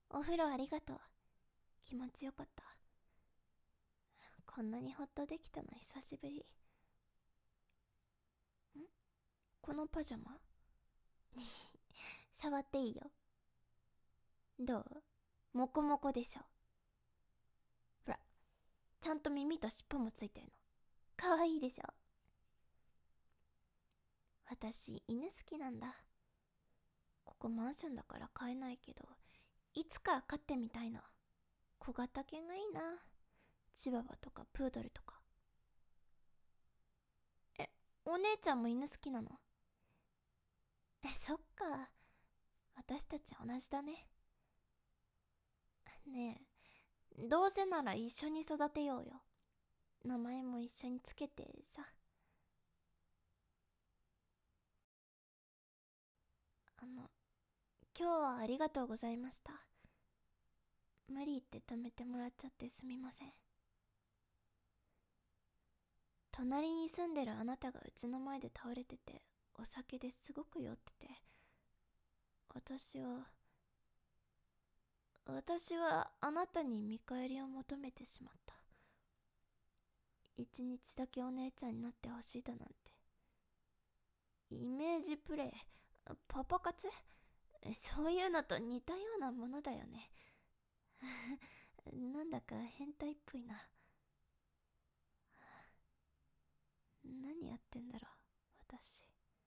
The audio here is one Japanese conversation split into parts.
お風呂ありがとう。気持ちよかった。こんなにほっとできたの久しぶり。このパジャマ触っていいよ。どう？モコモコでしょ。ほら、ちゃんと耳と尻尾もついてるの。かわいいでしょ。私、犬好きなんだ。ここマンションだから飼えないけど、いつか飼ってみたいな。小型犬がいいな。チワワとかプードルとか。お姉ちゃんも犬好きなの？そっか。私たち同じだね。ねえ、どうせなら一緒に育てようよ。名前も一緒につけてさ。今日はありがとうございました。無理言って止めてもらっちゃってすみません。隣に住んでるあなたがうちの前で倒れてて、お酒ですごく酔ってて、私はあなたに見返りを求めてしまった。一日だけお姉ちゃんになってほしいだなんて。イメージプレイ、パパ活、そういうのと似たようなものだよね。なんだか変態っぽいな。何やってんだろう、私。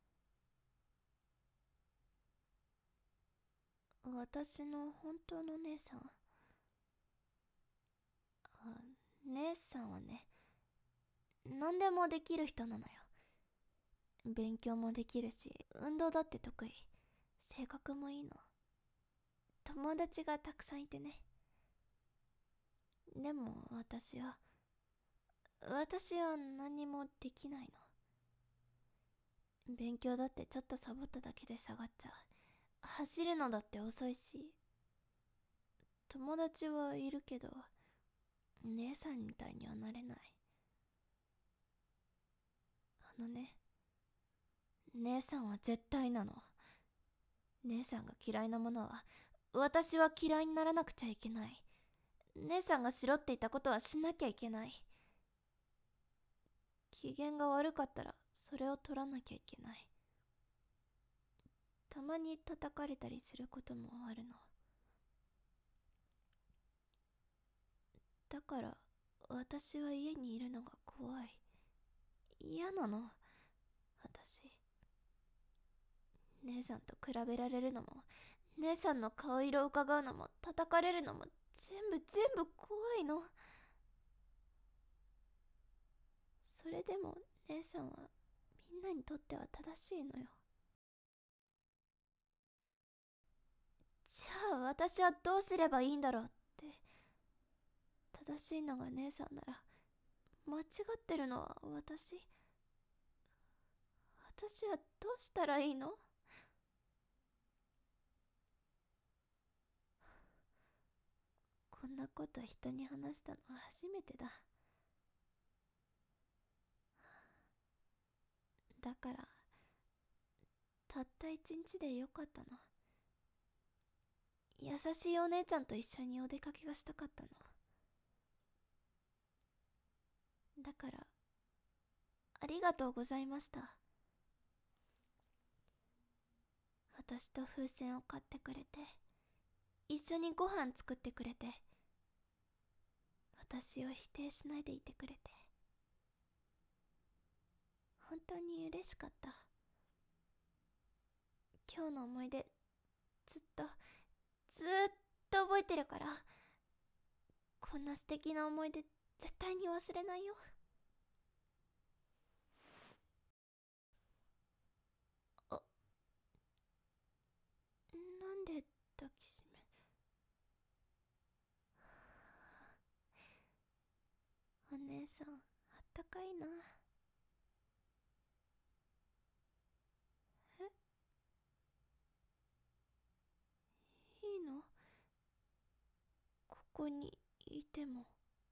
私の本当の姉さん。姉さんはね、何でもできる人なのよ。勉強もできるし、運動だって得意。性格もいいの。友達がたくさんいてね。でも私は何もできないの。勉強だってちょっとサボっただけで下がっちゃう。走るのだって遅いし。友達はいるけど、姉さんみたいにはなれない。姉さんは絶対なの。姉さんが嫌いなものは、私は嫌いにならなくちゃいけない。姉さんがしろって言ったことはしなきゃいけない。機嫌が悪かったら、それを取らなきゃいけない。たまに叩かれたりすることもあるの。だから、私は家にいるのが怖い。嫌なの、私。姉さんと比べられるのも、姉さんの顔色を伺うのも、叩かれるのも、全部怖いの。それでも姉さんはみんなにとっては正しいのよ。じゃあ私はどうすればいいんだろうって。正しいのが姉さんなら、間違ってるのは私はどうしたらいいの？こんなこと人に話したのは初めてだ。だから、たった一日でよかったの。優しいお姉ちゃんと一緒にお出かけがしたかったの。だから、ありがとうございました。私と風船を買ってくれて、一緒にご飯作ってくれて、私を否定しないでいてくれて、本当に嬉しかった。今日の思い出、ずっとずっと覚えてるから、こんな素敵な思い出絶対に忘れないよ。あ、なんで抱きしめ。お姉さん、あったかいな。え、いいの？ここにいても。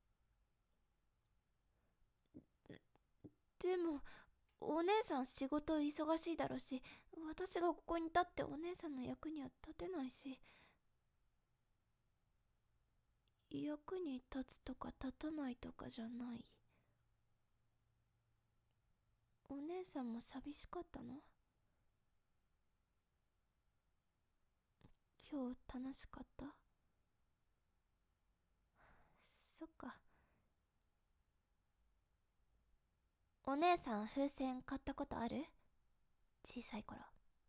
でも、お姉さん仕事忙しいだろうし、私がここに立ってお姉さんの役には立てないし。 役に立つとか立たないとかじゃない。お姉さんも寂しかったの？今日楽しかった？そっか。お姉さん風船買ったことある？小さい頃。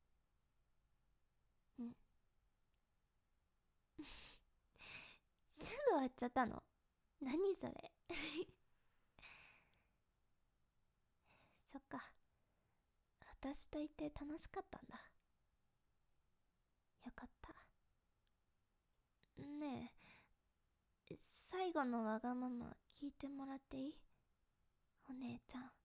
うん。すぐ終わっちゃったの？何それ。そっか。私といて楽しかったんだ。よかった。ねえ、最後のわがまま聞いてもらっていい？お姉ちゃん。